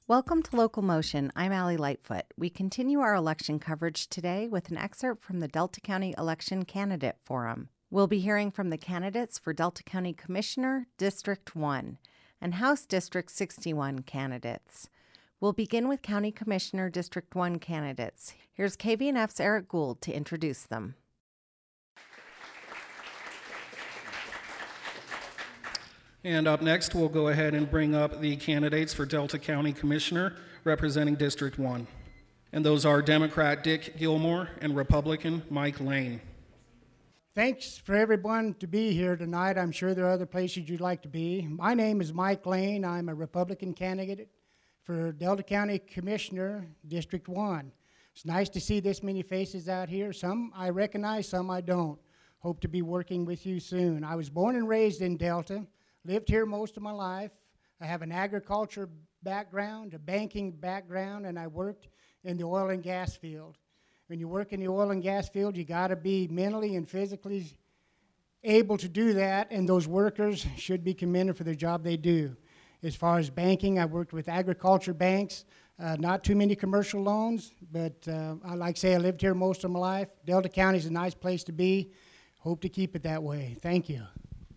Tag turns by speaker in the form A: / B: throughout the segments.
A: Welcome to Local Motion. I'm Allie Lightfoot. We continue our election coverage today with an excerpt from the Delta County Election Candidate Forum. We'll be hearing from the candidates for Delta County Commissioner, District 1, and House District 61 candidates. We'll begin with County Commissioner District 1 candidates. Here's KVNF's Eric Gould to introduce them.
B: And up next, we'll go ahead and bring up the candidates for Delta County Commissioner representing District 1. And those are Democrat Dick Gilmore and Republican Mike Lane.
C: Thanks for everyone to be here tonight. I'm sure there are other places you'd like to be. My name is Mike Lane. I'm a Republican candidate for Delta County Commissioner, District 1. It's nice to see this many faces out here. Some I recognize, some I don't. Hope to be working with you soon. I was born and raised in Delta. Lived here most of my life. I have an agriculture background, a banking background, and I worked in the oil and gas field. When you work in the oil and gas field, you got to be mentally and physically able to do that, and those workers should be commended for the job they do. As far as banking, I worked with agriculture banks, not too many commercial loans, but like I say, I lived here most of my life. Delta County is a nice place to be. Hope to keep it that way. Thank you.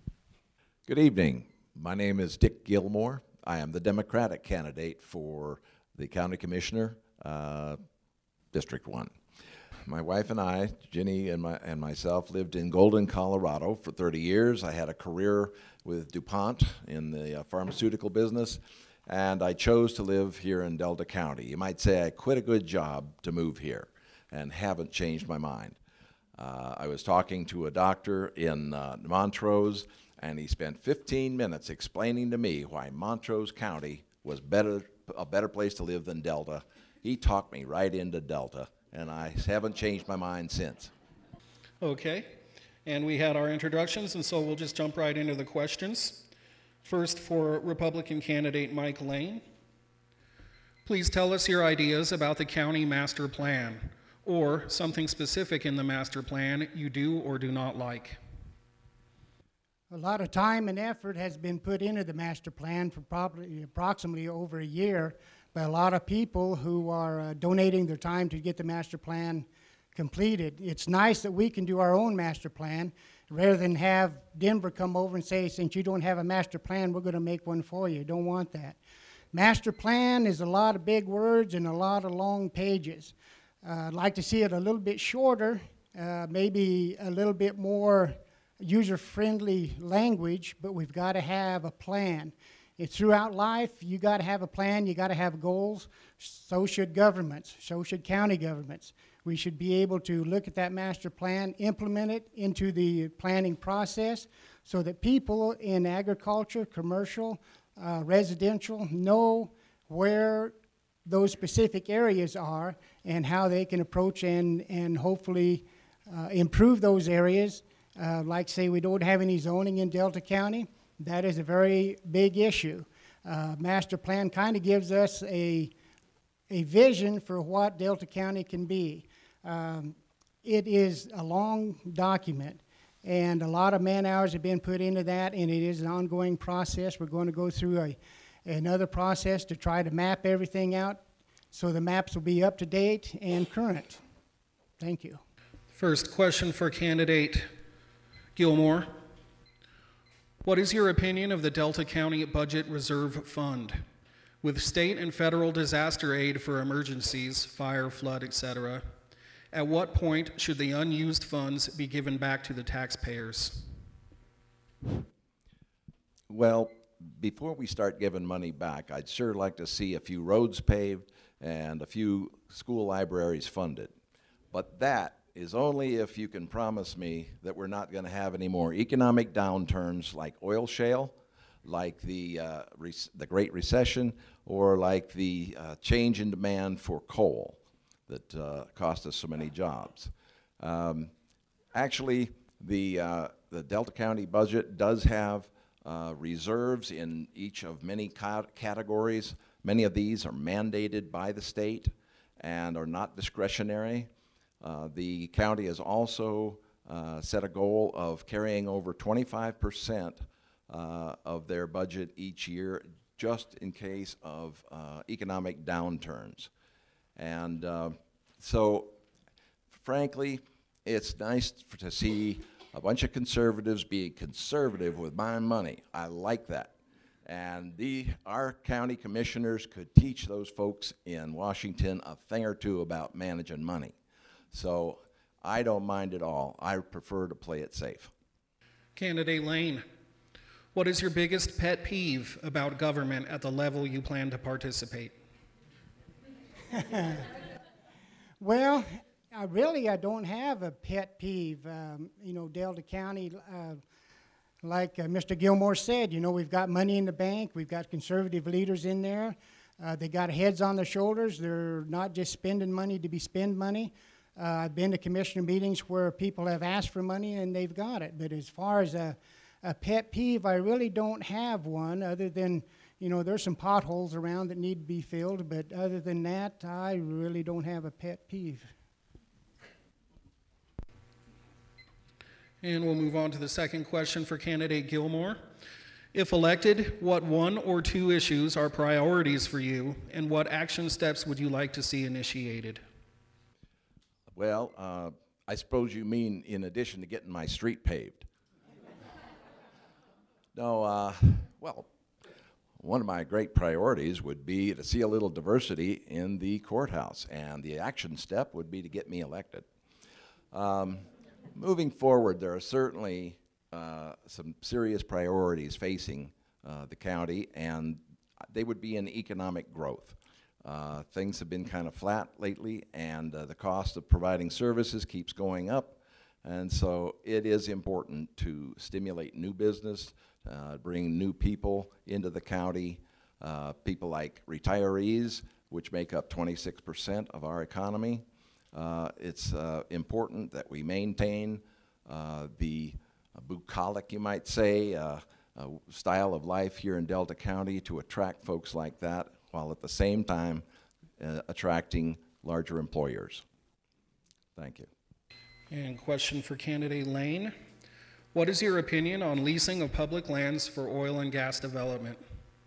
D: Good evening. My name is Dick Gilmore. I am the Democratic candidate for the County Commissioner, District 1. My wife and I, Ginny and myself, lived in Golden, Colorado for 30 years. I had a career with DuPont in the pharmaceutical business, and I chose to live here in Delta County. You might say I quit a good job to move here and haven't changed my mind. I was talking to a doctor in Montrose, and he spent 15 minutes explaining to me why Montrose County was a better place to live than Delta. He talked me right into Delta, and I haven't changed my mind since.
B: Okay, and we had our introductions, and so we'll just jump right into the questions. First, for Republican candidate Mike Lane. Please tell us your ideas about the county master plan, or something specific in the master plan you do or do not like.
C: A lot of time and effort has been put into the master plan for probably approximately over a year by a lot of people who are donating their time to get the master plan completed. It's nice that we can do our own master plan rather than have Denver come over and say, since you don't have a master plan, we're going to make one for you. Don't want that. Master plan is a lot of big words and a lot of long pages. I'd like to see it a little bit shorter, maybe a little bit more user-friendly language, but we've got to have a plan. Throughout life, you got to have a plan, you got to have goals. So should governments, so should county governments. We should be able to look at that master plan, implement it into the planning process so that people in agriculture, commercial, residential know where those specific areas are and how they can approach and hopefully improve those areas. Like say we don't have any zoning in Delta County. That is a very big issue. Master plan kind of gives us a vision for what Delta County can be. It is a long document, and a lot of man hours have been put into that, and it is an ongoing process. We're going to go through another process to try to map everything out so the maps will be up to date and current. Thank you.
B: First question for candidate Gilmore. What is your opinion of the Delta County Budget Reserve Fund? With state and federal disaster aid for emergencies, fire, flood, etc., at what point should the unused funds be given back to the taxpayers?
D: Well, before we start giving money back, I'd sure like to see a few roads paved and a few school libraries funded. But that is only if you can promise me that we're not going to have any more economic downturns like oil shale, like the Great Recession, or like the change in demand for coal that cost us so many jobs. Actually, the Delta County budget does have reserves in each of many categories. Many of these are mandated by the state and are not discretionary. The county has also set a goal of carrying over 25% of their budget each year just in case of economic downturns. And so, frankly, it's nice to see a bunch of conservatives being conservative with my money. I like that. And our county commissioners could teach those folks in Washington a thing or two about managing money. So I don't mind at all. I prefer to play it safe.
B: Candidate Lane, what is your biggest pet peeve about government at the level you plan to participate?
C: Well, I don't have a pet peeve. Delta County, like Mr. Gilmore said, we've got money in the bank. We've got conservative leaders in there. They got heads on their shoulders. They're not just spending money to be spend money. I've been to commissioner meetings where people have asked for money and they've got it. But as far as a pet peeve, I really don't have one other than, there's some potholes around that need to be filled. But other than that, I really don't have a pet peeve.
B: And we'll move on to the second question for candidate Gilmore. If elected, what one or two issues are priorities for you, and what action steps would you like to see initiated?
D: Well, I suppose you mean in addition to getting my street paved. No, well, one of my great priorities would be to see a little diversity in the courthouse, and the action step would be to get me elected. Moving forward, there are certainly some serious priorities facing the county, and they would be in economic growth. Things have been kind of flat lately, and the cost of providing services keeps going up, and so it is important to stimulate new business, bring new people into the county, people like retirees, which make up 26% of our economy. It's important that we maintain the bucolic, you might say, style of life here in Delta County to attract folks like that, while at the same time attracting larger employers. Thank you.
B: And question for candidate Lane. What is your opinion on leasing of public lands for oil and gas development?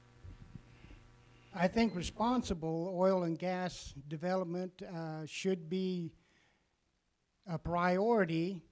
C: I think responsible oil and gas development should be a priority.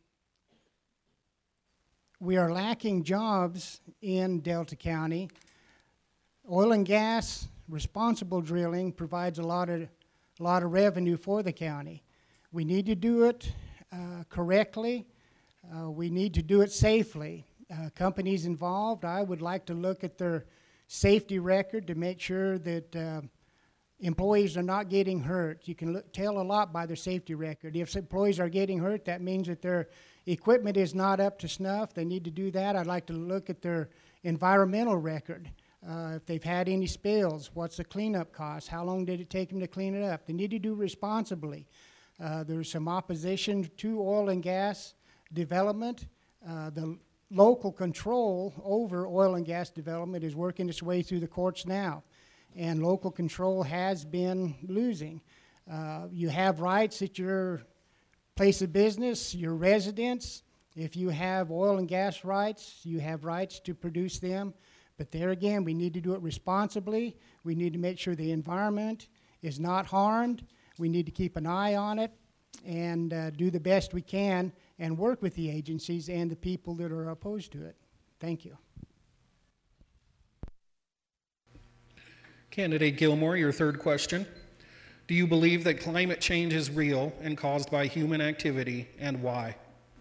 C: We are lacking jobs in Delta County. Oil and gas, responsible drilling provides a lot of revenue for the county. We need to do it correctly. We need to do it safely. Companies involved, I would like to look at their safety record to make sure that employees are not getting hurt. You can tell a lot by their safety record. If employees are getting hurt, that means that their equipment is not up to snuff. They need to do that. I'd like to look at their environmental record. If they've had any spills, what's the cleanup cost? How long did it take them to clean it up? They need to do responsibly. There's some opposition to oil and gas development. The local control over oil and gas development is working its way through the courts now, and local control has been losing. You have rights at your place of business, your residence. If you have oil and gas rights, you have rights to produce them. But there again, we need to do it responsibly. We need to make sure the environment is not harmed. We need to keep an eye on it and do the best we can and work with the agencies and the people that are opposed to it. Thank you.
B: Candidate Gilmore, your third question. Do you believe that climate change is real and caused by human activity, and why?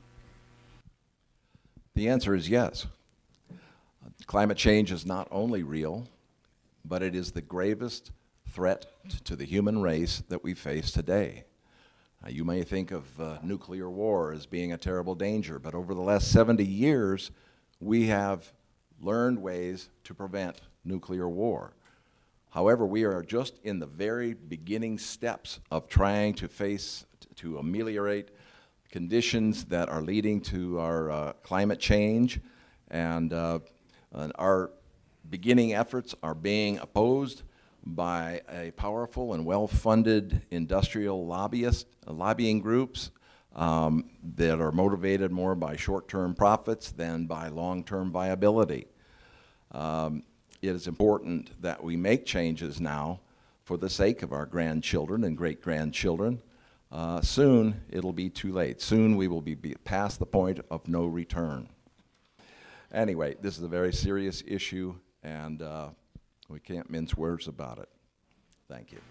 D: The answer is yes. Climate change is not only real, but it is the gravest threat to the human race that we face today. You may think of nuclear war as being a terrible danger, but over the last 70 years, we have learned ways to prevent nuclear war. However, we are just in the very beginning steps of trying to ameliorate conditions that are leading to our climate change, and our beginning efforts are being opposed by a powerful and well-funded industrial lobbying groups that are motivated more by short-term profits than by long-term viability. it is important that we make changes now for the sake of our grandchildren and great-grandchildren. Soon it'll be too late. Soon we will be past the point of no return. Anyway, this is a very serious issue, and we can't mince words about it. Thank you.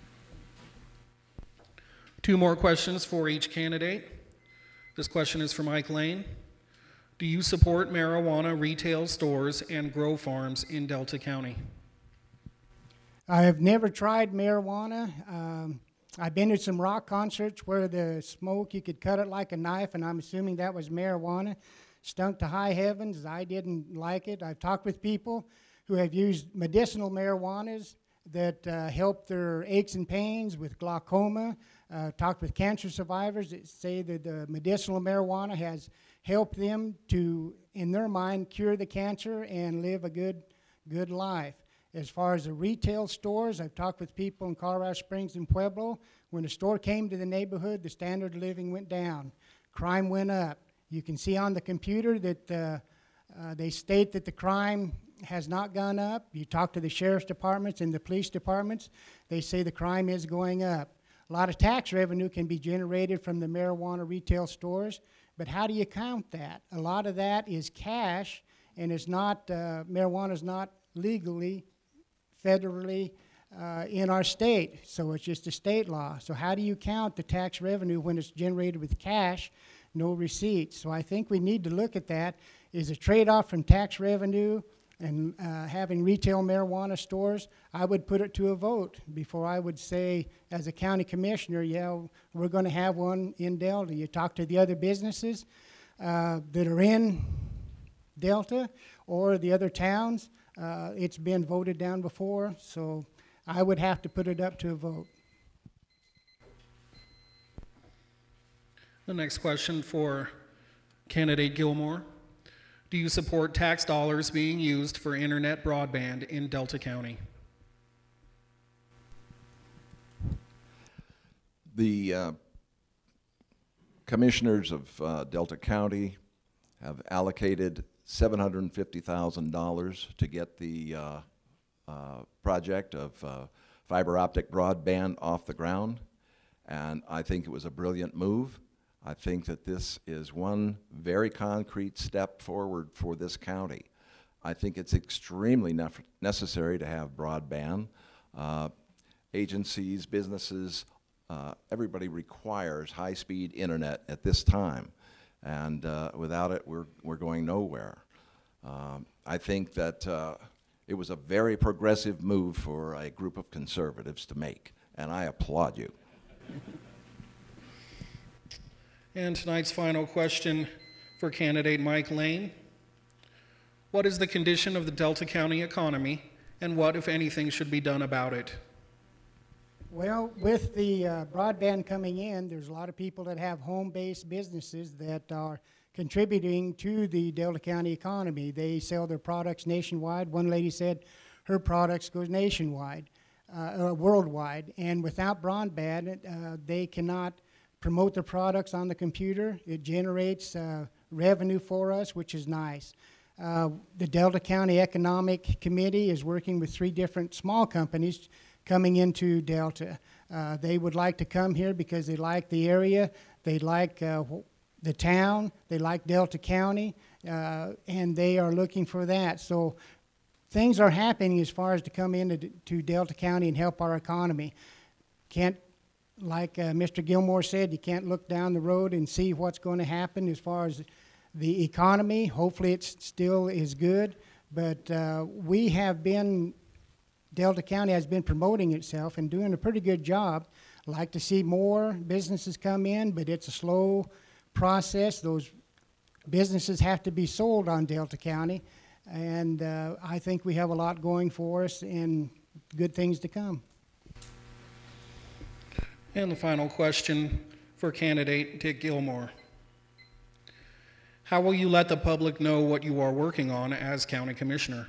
B: 2 more questions for each candidate. This question is for Mike Lane. Do you support marijuana retail stores and grow farms in Delta County?
C: I have never tried marijuana. I've been to some rock concerts where the smoke, you could cut it like a knife, and I'm assuming that was marijuana. Stunk to high heavens. I didn't like it. I've talked with people who have used medicinal marijuanas that help their aches and pains with glaucoma. Talked with cancer survivors that say that the medicinal marijuana has helped them to, in their mind, cure the cancer and live a good life. As far as the retail stores, I've talked with people in Colorado Springs and Pueblo. When a store came to the neighborhood, the standard of living went down. Crime went up. You can see on the computer that they state that the crime has not gone up. You talk to the sheriff's departments and the police departments, they say the crime is going up. A lot of tax revenue can be generated from the marijuana retail stores, but how do you count that? A lot of that is cash, and it's not, marijuana is not legally, federally in our state, so it's just a state law. So how do you count the tax revenue when it's generated with cash, no receipts? So I think we need to look at that. Is a trade-off from tax revenue and having retail marijuana stores? I would put it to a vote before I would say, as a county commissioner, yeah, we're going to have one in Delta. You talk to the other businesses that are in Delta or the other towns, it's been voted down before, so I would have to put it up to a vote.
B: The next question for candidate Gilmore. Do you support tax dollars being used for internet broadband in Delta County?
D: The commissioners of Delta County have allocated $750,000 to get the project of fiber optic broadband off the ground, and I think it was a brilliant move. I think that this is one very concrete step forward for this county. I think it's extremely necessary to have broadband. Agencies, businesses, everybody requires high-speed internet at this time, and without it, we're going nowhere. I think that it was a very progressive move for a group of conservatives to make, and I applaud you.
B: And tonight's final question for candidate Mike Lane. What is the condition of the Delta County economy, and what, if anything, should be done about it?
C: Well, with the broadband coming in, there's a lot of people that have home-based businesses that are contributing to the Delta County economy. They sell their products nationwide. One lady said her products goes nationwide, worldwide, and without broadband, they cannot promote their products on the computer. It generates revenue for us, which is nice. The Delta County Economic Committee is working with 3 different small companies coming into Delta. They would like to come here because they like the area, they like the town, they like Delta County, and they are looking for that. So things are happening as far as to come into Delta County and help our economy. Can't, like Mr. Gilmore said, you can't look down the road and see what's going to happen as far as the economy. Hopefully it still is good, but we have been, Delta County has been promoting itself and doing a pretty good job. Like to see more businesses come in, but it's a slow process. Those businesses have to be sold on Delta County, and I think we have a lot going for us and good things to come.
B: And the final question for candidate Dick Gilmore. How will you let the public know what you are working on as county commissioner?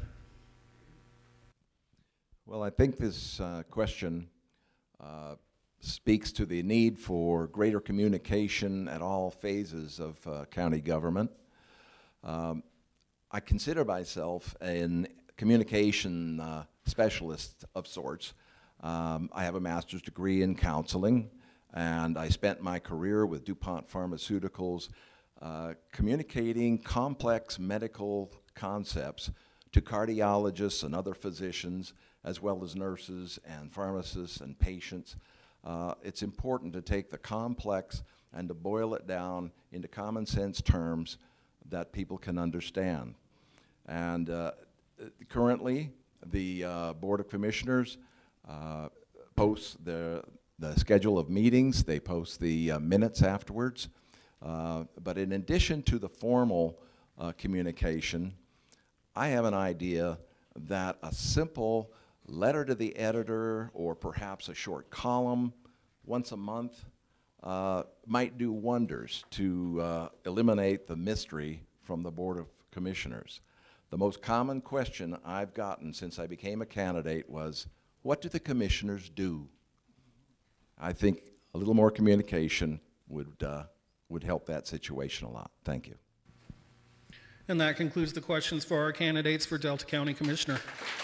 D: Well, I think this question speaks to the need for greater communication at all phases of county government. I consider myself an communication specialist of sorts. I have a master's degree in counseling, and I spent my career with DuPont Pharmaceuticals communicating complex medical concepts to cardiologists and other physicians, as well as nurses and pharmacists and patients. It's important to take the complex and to boil it down into common sense terms that people can understand. And currently, the Board of Commissioners posts the schedule of meetings. They post the minutes afterwards. But in addition to the formal communication, I have an idea that a simple letter to the editor or perhaps a short column once a month might do wonders to eliminate the mystery from the Board of Commissioners. The most common question I've gotten since I became a candidate was, what do the commissioners do? I think a little more communication would help that situation a lot. Thank you.
B: And that concludes the questions for our candidates for Delta County Commissioner.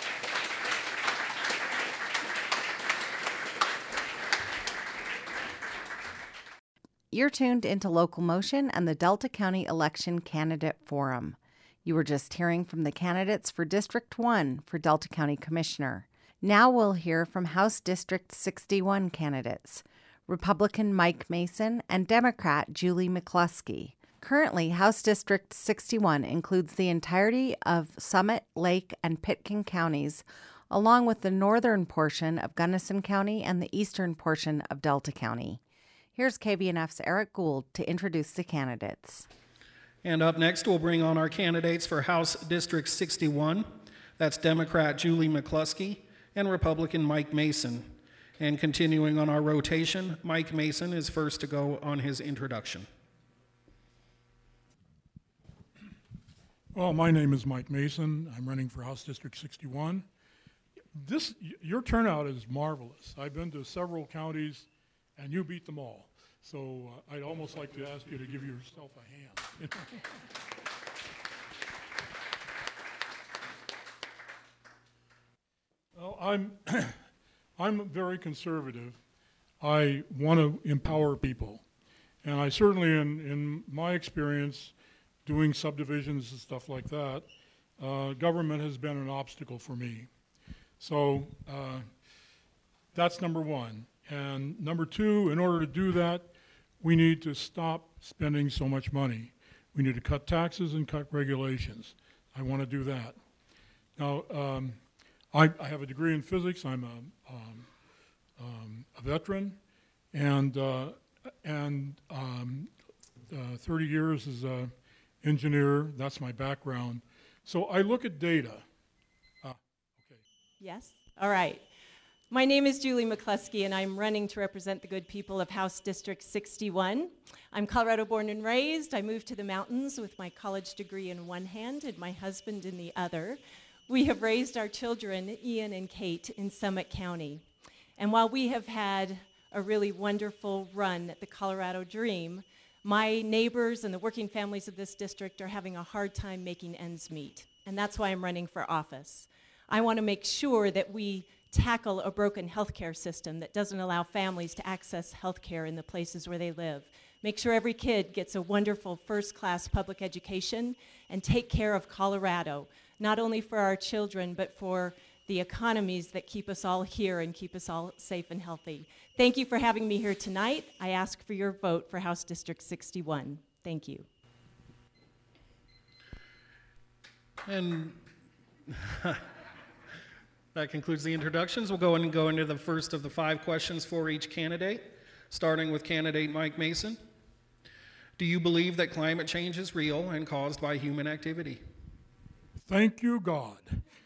A: You're tuned into Local Motion and the Delta County Election Candidate Forum. You were just hearing from the candidates for District 1 for Delta County Commissioner. Now we'll hear from House District 61 candidates, Republican Mike Mason and Democrat Julie McCluskey. Currently, House District 61 includes the entirety of Summit, Lake, and Pitkin counties, along with the northern portion of Gunnison County and the eastern portion of Delta County. Here's KVNF's Eric Gould to introduce the candidates.
B: And up next, we'll bring on our candidates for House District 61. That's Democrat Julie McCluskey and Republican Mike Mason. And continuing on our rotation, Mike Mason is first to go on his introduction.
E: Well, my name is Mike Mason. I'm running for House District 61. Your turnout is marvelous. I've been to several counties, and you beat them all. So I'd almost like to ask you to give yourself a hand. Well, I'm very conservative. I want to empower people. And I certainly, in my experience, doing subdivisions and stuff like that, government has been an obstacle for me. So that's number one. And number two, in order to do that, we need to stop spending so much money. We need to cut taxes and cut regulations. I want to do that. Now, I have a degree in physics. I'm a veteran, and 30 years as an engineer. That's my background. So I look at data. Okay.
F: Yes? All right. My name is Julie McCluskey, and I'm running to represent the good people of House District 61. I'm Colorado born and raised. I moved to the mountains with my college degree in one hand and my husband in the other. We have raised our children, Ian and Kate, in Summit County. And while we have had a really wonderful run at the Colorado Dream, my neighbors and the working families of this district are having a hard time making ends meet. And that's why I'm running for office. I want to make sure that we tackle a broken healthcare system that doesn't allow families to access healthcare in the places where they live. Make sure every kid gets a wonderful first-class public education and take care of Colorado, not only for our children, but for the economies that keep us all here and keep us all safe and healthy. Thank you for having me here tonight. I ask for your vote for House District 61. Thank you.
B: And that concludes the introductions. We'll go into the first of the 5 questions for each candidate, starting with candidate Mike Mason. Do you believe that climate change is real and caused by human activity?
E: Thank you, God.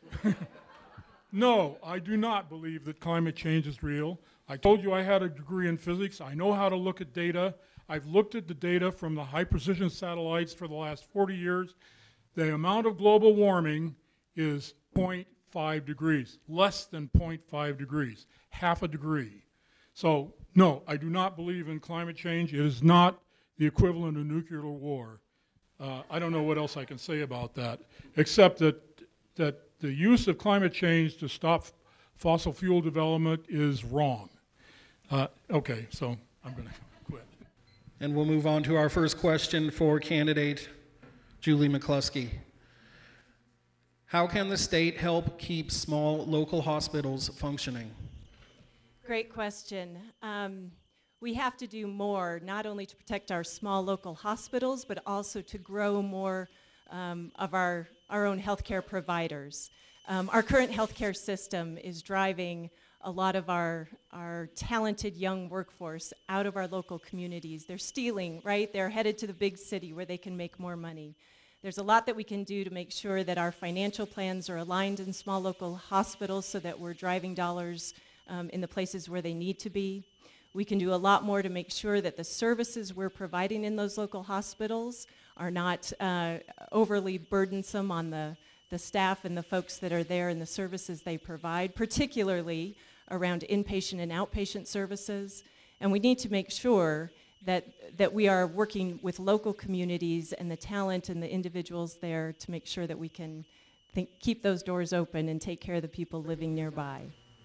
E: No, I do not believe that climate change is real. I told you I had a degree in physics. I know how to look at data. I've looked at the data from the high-precision satellites for the last 40 years. The amount of global warming is 0.5 degrees, less than 0.5 degrees, half a degree. So, no, I do not believe in climate change. It is not the equivalent of nuclear war. I don't know what else I can say about that, except that the use of climate change to stop fossil fuel development is wrong. Okay, so I'm going to quit.
B: And we'll move on to our first question for candidate Julie McCluskey. How can the state help keep small local hospitals functioning?
F: Great question. We have to do more, not only to protect our small local hospitals, but also to grow more of our own healthcare providers. Our current healthcare system is driving a lot of our talented young workforce out of our local communities. They're stealing, right? They're headed to the big city where they can make more money. There's a lot that we can do to make sure that our financial plans are aligned in small local hospitals so that we're driving dollars in the places where they need to be. We can do a lot more to make sure that the services we're providing in those local hospitals are not overly burdensome on the staff and the folks that are there and the services they provide, particularly around inpatient and outpatient services. And we need to make sure that we are working with local communities and the talent and the individuals there to make sure that we can keep those doors open and take care of the people living nearby.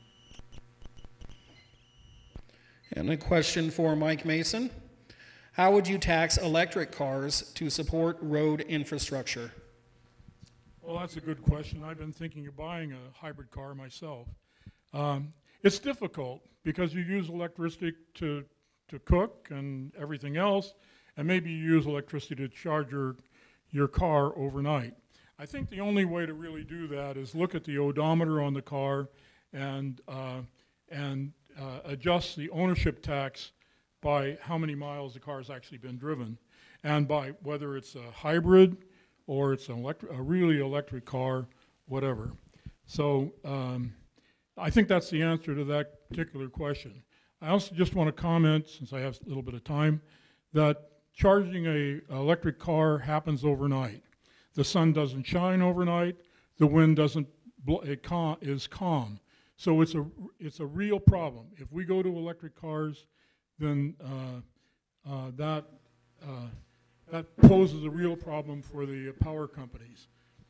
B: And a question for Mike Mason. How would you tax electric cars to support road infrastructure?
E: Well, that's a good question. I've been thinking of buying a hybrid car myself. It's difficult because you use electricity to cook and everything else, and maybe you use electricity to charge your car overnight. I think the only way to really do that is look at the odometer on the car and adjust the ownership tax by how many miles the car has actually been driven, and by whether it's a hybrid or it's a really electric car, whatever. So I think that's the answer to that particular question. I also just want to comment, since I have a little bit of time, that charging an electric car happens overnight. The sun doesn't shine overnight. The wind doesn't is calm. So it's a real problem. If we go to electric cars, then that poses a real problem for the power companies.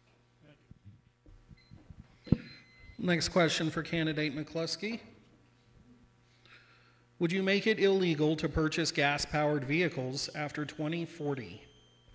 B: Next question for candidate McCluskey. Would you make it illegal to purchase gas-powered vehicles after 2040?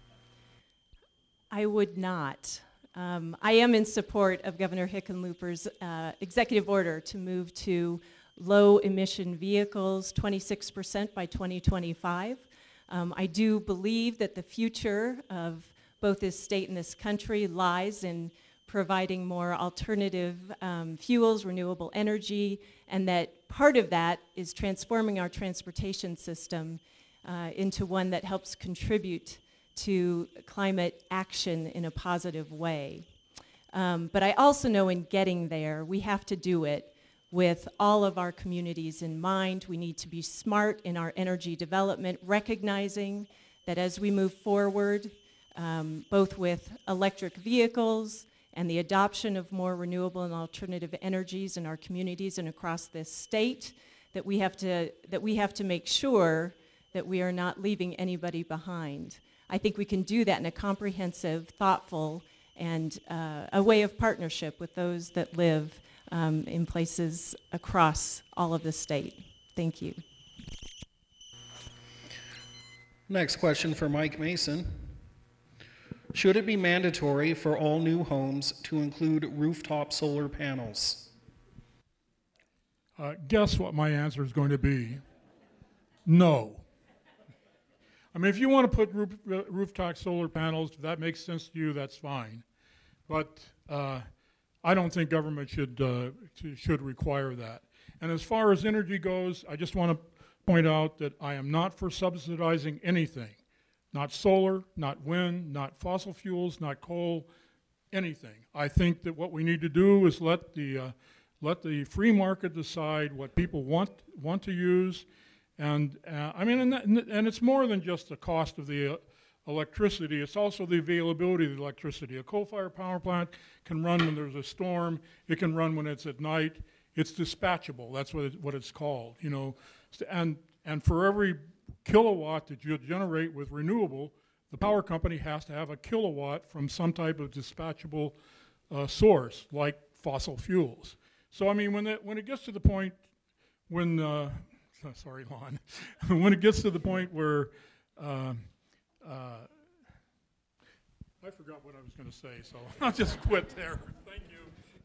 F: I would not. I am in support of Governor Hickenlooper's executive order to move to low-emission vehicles, 26% by 2025. I do believe that the future of both this state and this country lies in providing more alternative fuels, renewable energy, and that part of that is transforming our transportation system into one that helps contribute to climate action in a positive way. But I also know in getting there, we have to do it with all of our communities in mind. We need to be smart in our energy development, recognizing that as we move forward, both with electric vehicles and the adoption of more renewable and alternative energies in our communities and across this state, that we have to make sure that we are not leaving anybody behind. I think we can do that in a comprehensive, thoughtful, and a way of partnership with those that live in places across all of the state. Thank you.
B: Next question for Mike Mason. Should it be mandatory for all new homes to include rooftop solar panels?
E: Guess what my answer is going to be? No. I mean, if you want to put rooftop solar panels, if that makes sense to you, that's fine. But I don't think government should require that. And as far as energy goes, I just want to point out that I am not for subsidizing anything. Not solar, not wind, not fossil fuels, not coal, anything. I think that what we need to do is let the free market decide what people want to use, and and it's more than just the cost of the electricity. It's also the availability of the electricity. A coal-fired power plant can run when there's a storm. It can run when it's at night. It's dispatchable. That's what it's called. You know, and for every kilowatt that you generate with renewable, the power company has to have a kilowatt from some type of dispatchable source, like fossil fuels. So I mean, when it gets to the point when sorry, Lon, when it gets to the point where I forgot what I was going to say, so I'll just quit there. Thank you.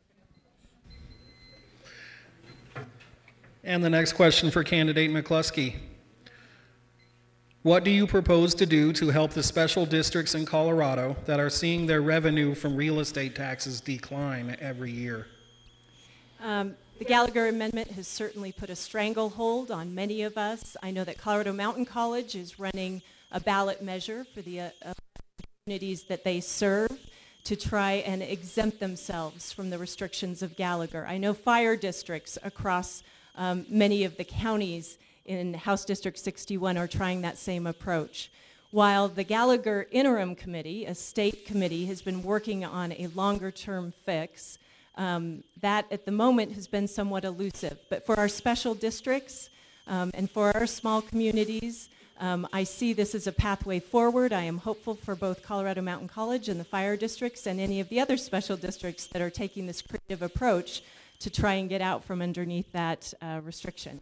B: And the next question for candidate McCluskey. What do you propose to do to help the special districts in Colorado that are seeing their revenue from real estate taxes decline every year?
F: The Gallagher Amendment has certainly put a stranglehold on many of us. I know that Colorado Mountain College is running a ballot measure for the communities that they serve to try and exempt themselves from the restrictions of Gallagher. I know fire districts across many of the counties in House District 61 are trying that same approach. While the Gallagher Interim Committee, a state committee, has been working on a longer-term fix, that at the moment has been somewhat elusive. But for our special districts and for our small communities, I see this as a pathway forward. I am hopeful for both Colorado Mountain College and the fire districts and any of the other special districts that are taking this creative approach to try and get out from underneath that restriction.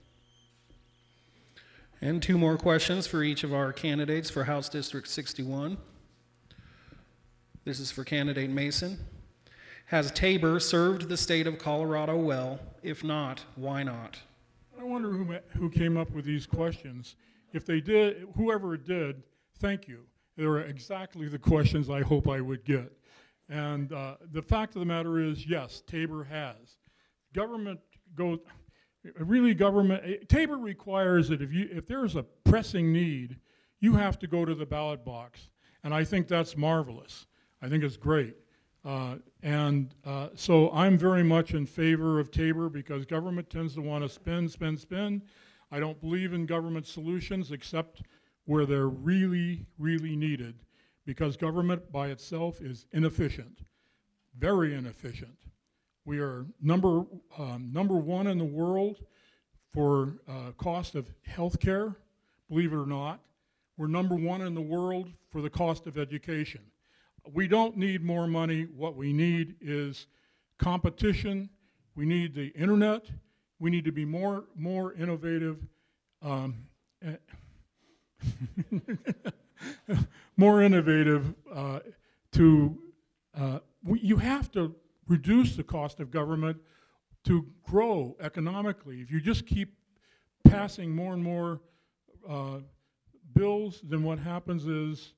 B: And two more questions for each of our candidates for House District 61. This is for candidate Mason. Has Tabor served the state of Colorado well? If not, why not?
E: I wonder who came up with these questions. If they did, whoever it did, thank you. They were exactly the questions I hope I would get. And the fact of the matter is, yes, Tabor has. Tabor requires that if there's a pressing need, you have to go to the ballot box. And I think that's marvelous. I think it's great. So I'm very much in favor of Tabor because government tends to want to spend. I don't believe in government solutions except where they're really, really needed because government by itself is inefficient, very inefficient. We are number one in the world for cost of health care, believe it or not. We're number one in the world for the cost of education. We don't need more money. What we need is competition. We need the internet. We need to be more innovative. More innovative you have to reduce the cost of government to grow economically. If you just keep passing more and more bills, then what happens is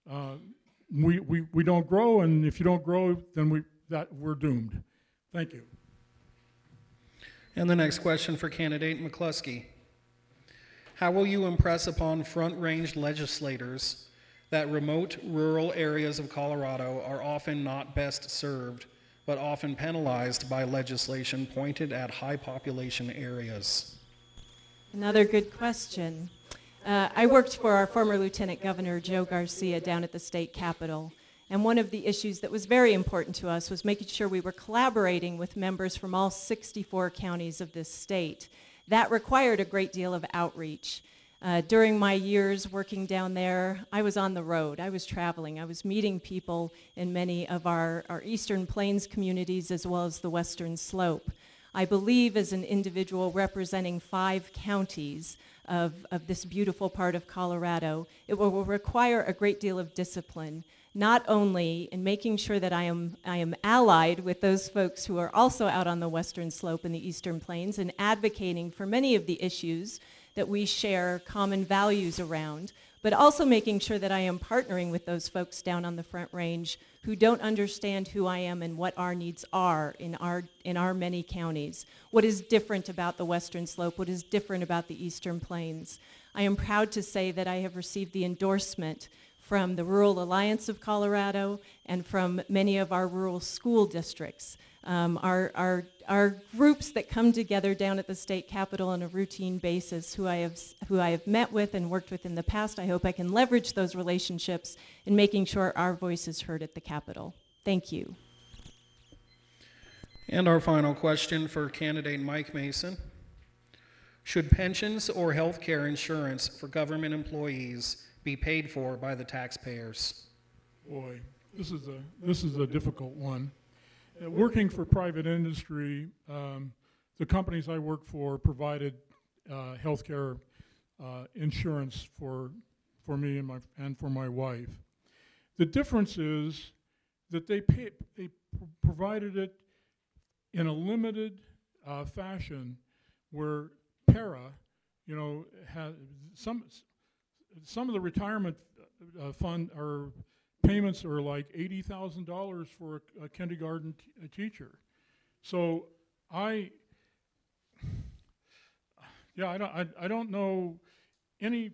E: we don't grow, and if you don't grow, then we're doomed. Thank you.
B: And the next question for candidate McCluskey. How will you impress upon front-range legislators that remote rural areas of Colorado are often not best served, but often penalized by legislation pointed at high population areas?
F: Another good question. I worked for our former Lieutenant Governor Joe Garcia down at the state capitol, and one of the issues that was very important to us was making sure we were collaborating with members from all 64 counties of this state. That required a great deal of outreach. During my years working down there, I was on the road. I was traveling. I was meeting people in many of our Eastern Plains communities as well as the Western Slope. I believe as an individual representing 5 counties of this beautiful part of Colorado, it will require a great deal of discipline, not only in making sure that I am allied with those folks who are also out on the Western Slope and the Eastern Plains and advocating for many of the issues that we share common values around, but also making sure that I am partnering with those folks down on the Front Range who don't understand who I am and what our needs are in our many counties. What is different about the Western Slope? What is different about the Eastern Plains? I am proud to say that I have received the endorsement from the Rural Alliance of Colorado and from many of our rural school districts. Our groups that come together down at the state capitol on a routine basis, who I have met with and worked with in the past. I hope I can leverage those relationships in making sure our voice is heard at the capitol. Thank you.
B: And our final question for candidate Mike Mason. Should pensions or health care insurance for government employees be paid for by the taxpayers?
E: Boy, this is a difficult one. working for private industry, the companies I worked for provided health care insurance for me and for my wife. The difference is that they provided it in a limited fashion, where para, has some of the retirement fund or payments are like $80,000 for a kindergarten teacher. So I don't know any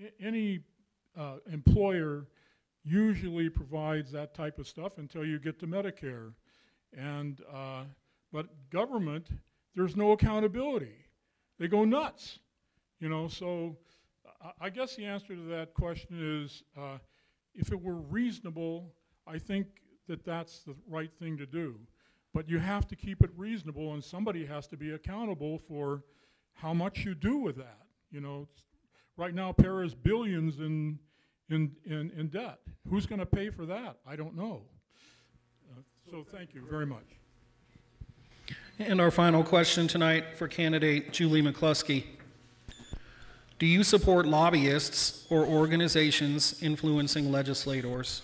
E: employer usually provides that type of stuff until you get to Medicare, but government, there's no accountability. They go nuts, So I guess the answer to that question is, if it were reasonable, I think that that's the right thing to do. But you have to keep it reasonable, and somebody has to be accountable for how much you do with that. Right now, para is billions in debt. Who's going to pay for that? I don't know. So thank you very much.
B: And our final question tonight for candidate Julie McCluskey. Do you support lobbyists or organizations influencing legislators?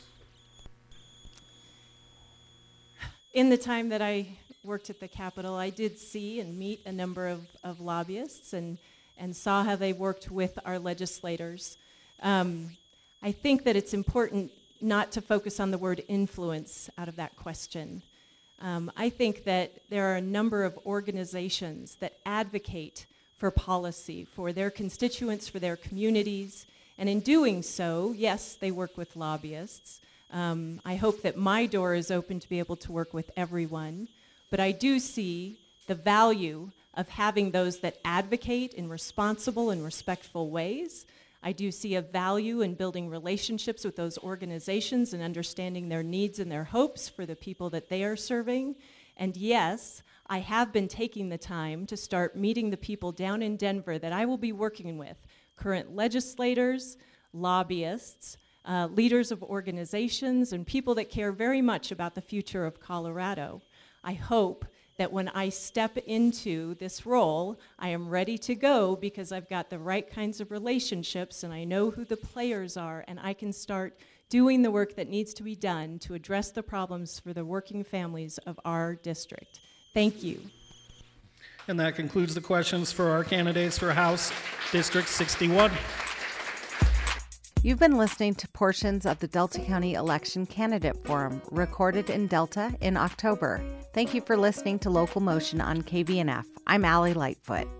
F: In the time that I worked at the Capitol, I did see and meet a number of lobbyists and saw how they worked with our legislators. I think that it's important not to focus on the word influence out of that question. I think that there are a number of organizations that advocate for policy, for their constituents, for their communities, and in doing so, yes, they work with lobbyists. I hope that my door is open to be able to work with everyone, but I do see the value of having those that advocate in responsible and respectful ways. I do see a value in building relationships with those organizations and understanding their needs and their hopes for the people that they are serving. And yes, I have been taking the time to start meeting the people down in Denver that I will be working with, current legislators, lobbyists, leaders of organizations, and people that care very much about the future of Colorado. I hope that when I step into this role, I am ready to go because I've got the right kinds of relationships and I know who the players are, and I can start doing the work that needs to be done to address the problems for the working families of our district. Thank you.
B: And that concludes the questions for our candidates for House District 61.
A: You've been listening to portions of the Delta County Election Candidate Forum, recorded in Delta in October. Thank you for listening to Local Motion on KBNF. I'm Allie Lightfoot.